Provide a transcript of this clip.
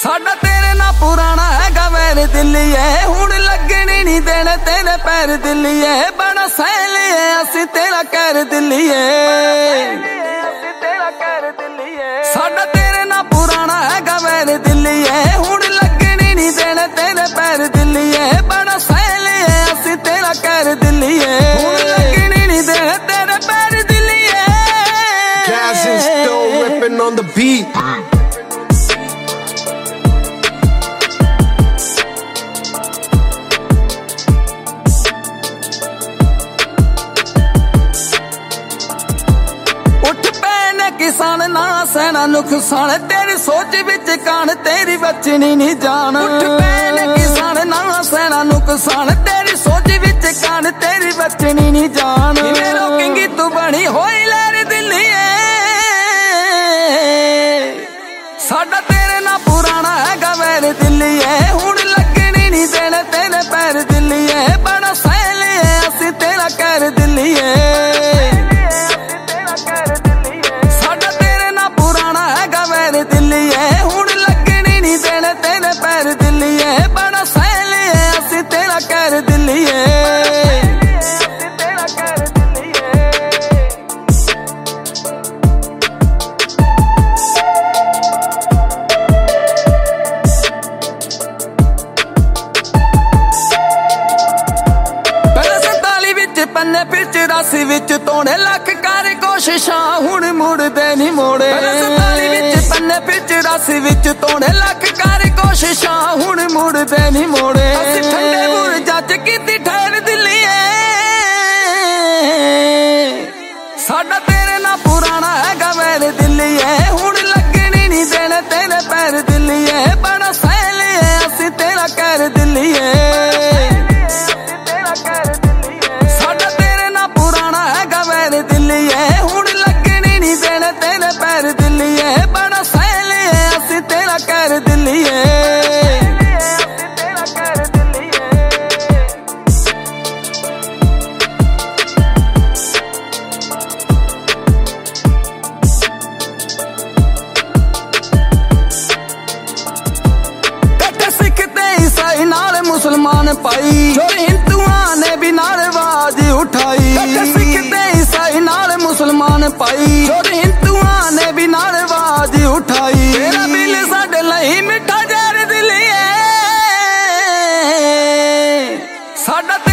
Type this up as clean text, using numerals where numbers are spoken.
ਸਾਡਾ ਤੇਰੇ ਨਾਲ ਪੁਰਾਣਾ ਹੈਗਾ ਵੈਰ ਦਿੱਲੀਏ, ਹੁਣ ਲੱਗਣੀ ਨਹੀਂ ਦੇਣੇ ਤੇਰੇ ਪੈਰ ਦਿੱਲੀਏ। ਬੜਾ ਸਹਿ ਲਿਆ ਅਸੀਂ ਤੇਰਾ ਕਹਿਰ ਦਿੱਲੀਏ, ਸਾਡਾ ਤੇਰੇ ਨਾਲ ਪੁਰਾਣਾ ਹੈਗਾ ਵੈਰ ਦਿੱਲੀਏ, ਹੁਣ ਲੱਗਣੀ ਨਹੀਂ ਦੇਣੇ ਤੇਰੇ ਪੈਰ ਦਿੱਲੀਏ। ਬੜਾ ਸਹਿ ਲਿਆ ਅਸੀਂ ਤੇਰਾ ਕਹਿਰ ਦਿੱਲੀਏ, ਹੁਣ ਲੱਗਣੀ ਨਹੀਂ ਦੇਣੇ ਤੇਰੇ ਪੈਰ ਦਿੱਲੀਏ। Guys is still ripping on the beat. किसान ना सहना नुकसान, तेरी सोच विच कान तेरी बचनी नहीं जान। उठ पैन किसान ना सहना नुकसान, तेरी सोच विच कान तेरी बचनी नहीं जान। रोकेंगी तू बनी होई लहर दिल्लीए, साडा तेरे ना पुराना हैगा वैर दिल्लीए, हुण लगनी नहीं देने तेरे पैर दिल्लीए। बड़ा सह लिया असी तेरा कहर दिल्लीए, दिल्लीए हुण लगनी नहीं देने तेरे पैर दिल्लीए। बड़ा सह लिया असी तेरा कहर दिल्लीए। पहले 47 विच पन्ने फिर 84 विच तोड़े लख कर कोशिशां, हुण मुड़दे नहीं मोड़े। फिर 84 विच तोड़े लख कर कोशिशां, हुण मुड़दे नहीं मोड़े। असीं ठंडे बुरजा च कीती ठहर दिल्लीए, साडा तेरे नाल पुराना हैगा वैर दिल्लीए, हुण लगनी नहीं देने तेरे पैर दिल्लीए। बड़ा सह लिया असीं तेरा कहर दिल्लीए, साडा तेरे नाल पुराना हैगा वैर दिल्लीए, हुण लगनी नहीं देने तेरे पैर दिल्लीए। बड़ा सह तेरा कहर दिल्लीए। सिख ते ईसाई नाल मुसलमान पाई, जो हिंदुआं ने भी नाल आवाज उठाई। सिख ते ईसाई नाल मुसलमान पाई, जो हिंदुआं ने भी नाल आवाज उठाई। तेरा बिल साडे लई मिठा जहर दिल्लीए, साडा